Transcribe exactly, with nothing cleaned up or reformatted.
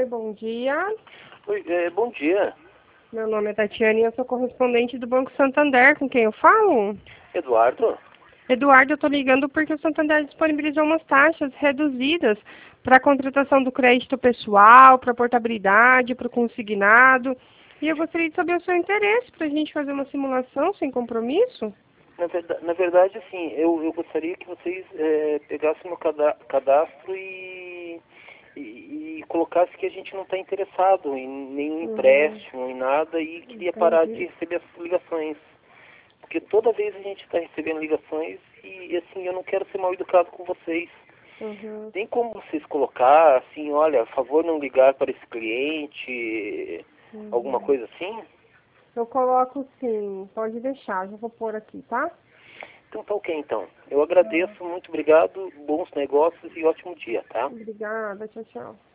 Oi, bom dia. Oi, é, bom dia. Meu nome é Tatiane e eu sou correspondente do Banco Santander. Com quem eu falo? Eduardo? Eduardo, eu estou ligando porque o Santander disponibilizou umas taxas reduzidas para a contratação do crédito pessoal, para a portabilidade, para o consignado. E eu gostaria de saber o seu interesse para a gente fazer uma simulação sem compromisso. Na verdade, na verdade assim, eu, eu gostaria que vocês é, pegassem meu cada- cadastro e, e, e colocassem que a gente não está interessado em nenhum Uhum. empréstimo, em nada, e queria parar de Entendi. receber essas ligações. Porque toda vez a gente está recebendo ligações e, assim, eu não quero ser mal educado com vocês. Uhum. Tem como vocês colocar, assim, olha, a favor não ligar para esse cliente, alguma Uhum. coisa assim? Eu coloco sim, pode deixar, já vou pôr aqui, tá? Então tá ok, então. Eu agradeço, muito obrigado, bons negócios e ótimo dia, tá? Obrigada, tchau, tchau.